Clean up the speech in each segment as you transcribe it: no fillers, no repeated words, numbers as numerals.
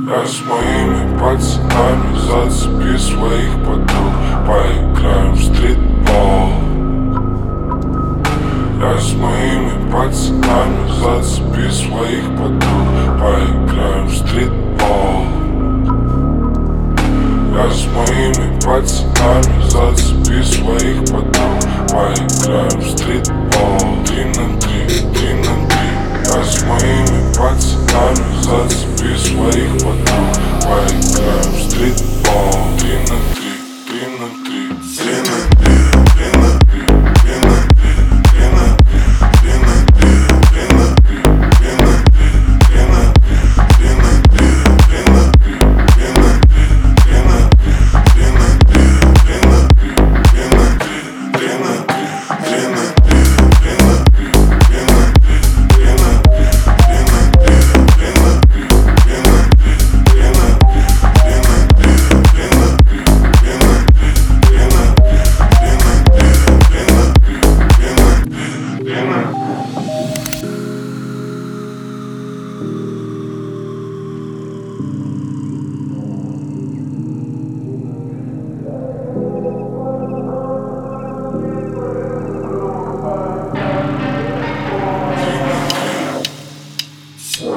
Я с моими пацанами зацепи своих подруг, поиграем в стритбол. Я с моими пацанами зацепи своих подруг, поиграем в стритбол. Я с моими пацанами зацепи своих подруг, поиграем в стритбол. 3 на 3, 3 на 3. Я с моими пацанами зацепи своих подруг, поиграем в стритбол. 3 на 3, 3 на 3, 3 на 3, 3 на 3, 3 на 3, 3 на 3, 3 на 3, 3 на 3, 3 на 3, 3 на 3, 3 на 3, 3 на 3, 3 на 3, 3 на 3, 3 на 3, 3 на 3, 3 на 3, 3 на 3, 3 на 3.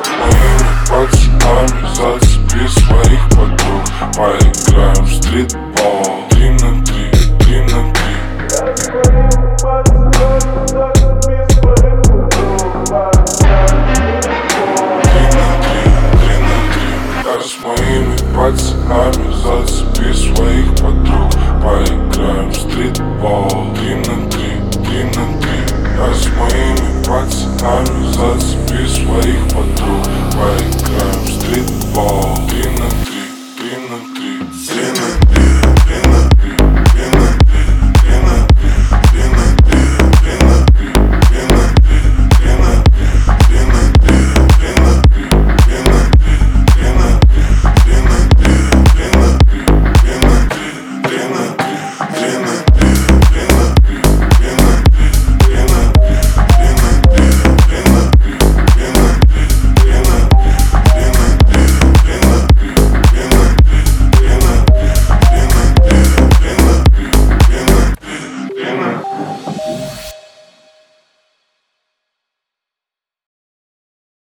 Пацанами зацепи своих подруг, поиграем в стрит.